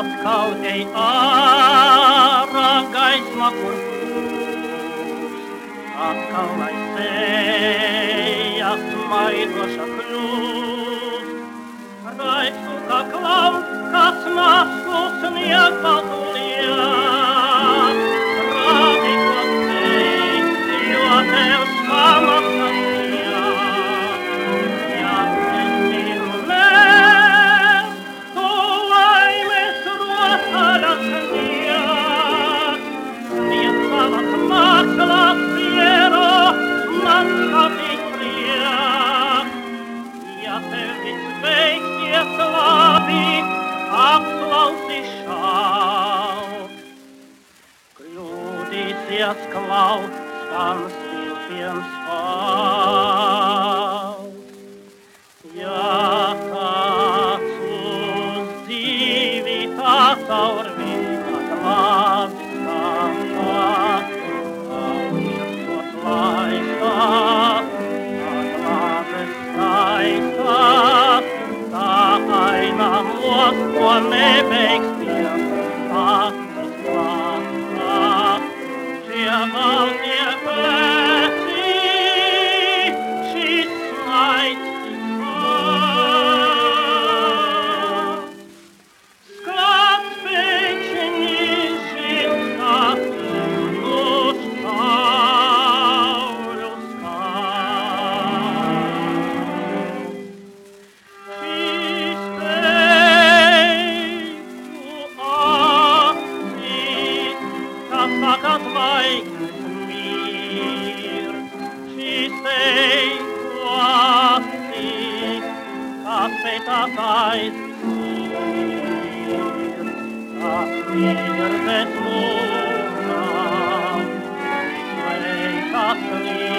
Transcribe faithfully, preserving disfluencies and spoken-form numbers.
atkal ej ārā gaisma, kur plūst. Atkal lai sejas maigoša kļūst. Raisu kā klau, kas masu snieg baltuliek. Rādi, ko teiksi, jo tev samaksas liek. Ja es mīlu lēs, tu laimes rotaļas snieg. Snieg savas mākslas piero, man skatīt priek. Ja tev viss beigsies labi, apklausi šaut. Kļūdīsies klaut, skan svilpiens kaut. Ja kāds uz dzīvi tā caur viņa glābi skatā, tā virsot laistā, tā glābes skaistā, tā aina mūs, ko nebeigs piekrist klātā. Šie baltie pleci, šis smaids tik sāds. Skats pēkšņi žilstās uz cauru skats. Šis teicu acīs, kas saka zvaigznes mir. Šis teicu acīs, kas pētās aizsir. Tas mirdes lūgā, sveikas